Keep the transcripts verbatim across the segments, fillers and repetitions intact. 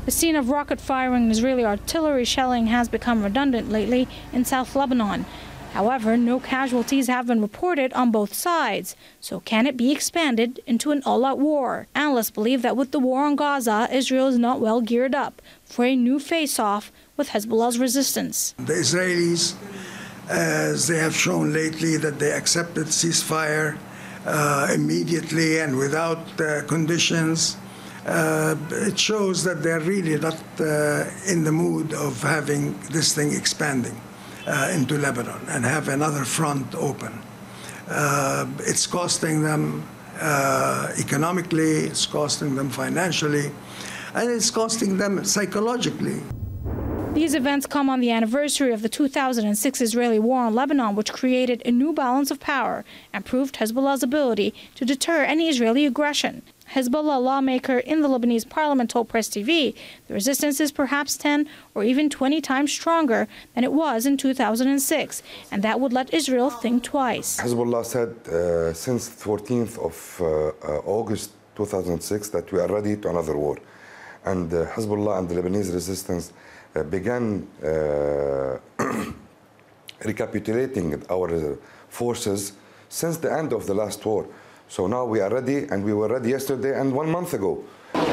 The scene of rocket firing and Israeli artillery shelling has become redundant lately in South Lebanon. However, no casualties have been reported on both sides. So can it be expanded into an all-out war? Analysts believe that with the war on Gaza, Israel is not well geared up for a new face-off with Hezbollah's resistance. The Israelis, as they have shown lately, that they accepted ceasefire uh, immediately and without uh, conditions. Uh, it shows that they're really not uh, in the mood of having this thing expanding uh, into Lebanon and have another front open. Uh, it's costing them uh, economically, it's costing them financially, and it's costing them psychologically. These events come on the anniversary of the two thousand six Israeli war on Lebanon, which created a new balance of power and proved Hezbollah's ability to deter any Israeli aggression. Hezbollah lawmaker in the Lebanese parliament told Press T V the resistance is perhaps ten or even twenty times stronger than it was in two thousand six, and that would let Israel think twice. Hezbollah said uh, since fourteenth of uh, uh, August two thousand six that we are ready to another war. And uh, Hezbollah and the Lebanese resistance uh, began uh, recapitulating our forces since the end of the last war. So now we are ready, and we were ready yesterday and one month ago.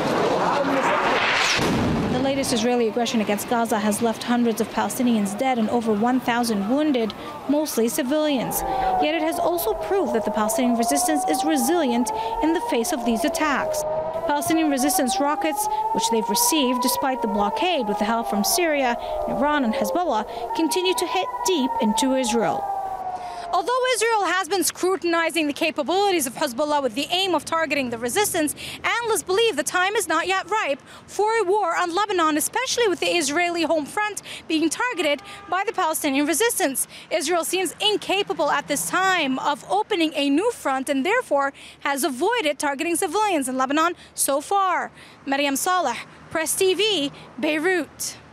The latest Israeli aggression against Gaza has left hundreds of Palestinians dead and over one thousand wounded, mostly civilians. Yet it has also proved that the Palestinian resistance is resilient in the face of these attacks. Palestinian resistance rockets, which they've received despite the blockade with the help from Syria, Iran and Hezbollah, continue to hit deep into Israel. Although Israel has been scrutinizing the capabilities of Hezbollah with the aim of targeting the resistance, analysts believe the time is not yet ripe for a war on Lebanon, especially with the Israeli home front being targeted by the Palestinian resistance. Israel seems incapable at this time of opening a new front and therefore has avoided targeting civilians in Lebanon so far. Maryam Saleh, Press T V, Beirut.